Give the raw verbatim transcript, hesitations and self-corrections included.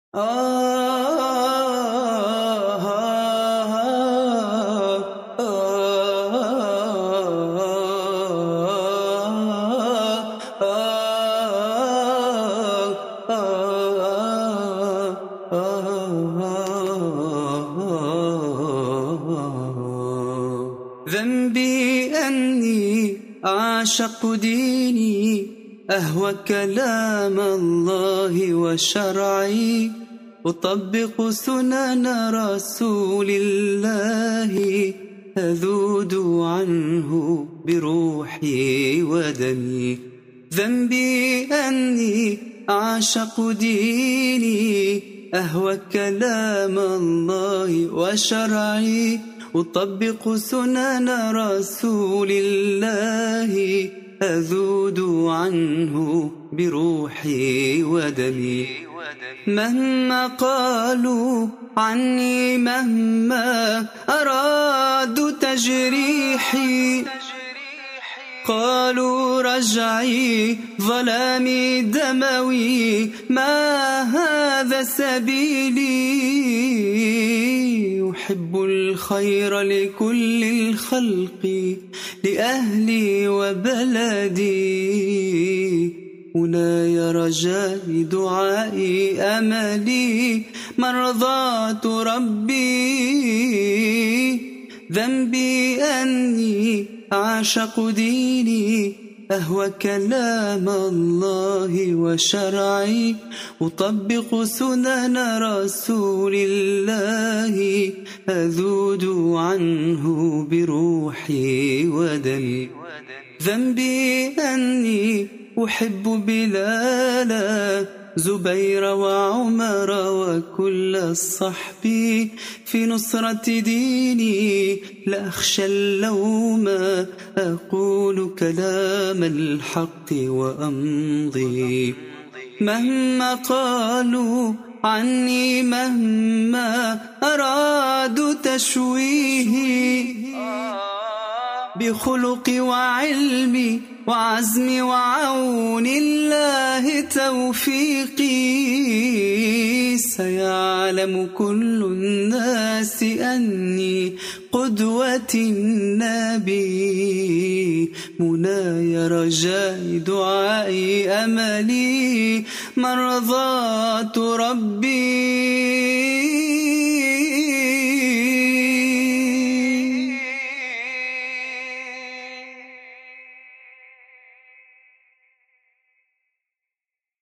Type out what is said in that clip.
آه ذنبي أني أعشق ديني، أهوى كلام الله وشرعي، أطبق سنن رسول الله، أذود عنه بروحي ودمي. ذنبي أني أعشق ديني، أهوى كلام الله وشرعي، أطبق سنن رسول الله، أذود عنه بروحي ودمي. مهما قالوا عني، مهما أرادوا تجريحي، قالوا رجعي ظلامي دموي، ما هذا سبيلي. أحب الخير لكل الخلق، لأهلي وبلدي، هناي رجائي دعائي أملي، مرضاة ربي. ذنبي أني أعشق ديني، أهوى كلام الله وشرعي، أطبق سنن رسول الله، أذود عنه بروحي ودمي. ذنبي أني أحب بلالا، زبير وعمر وكل الصحب، في نصرة ديني لا أخشى اللوم، أقول كلام الحق وأمضي. مهما قالوا عني، مهما أرادوا تشويهي، بخلقي وعلمي وعزمي وعون الله توفيقي، سيعلم كل الناس أني قدوة النبي، مناي رجائي دعائي أملي، مرضاة ربي.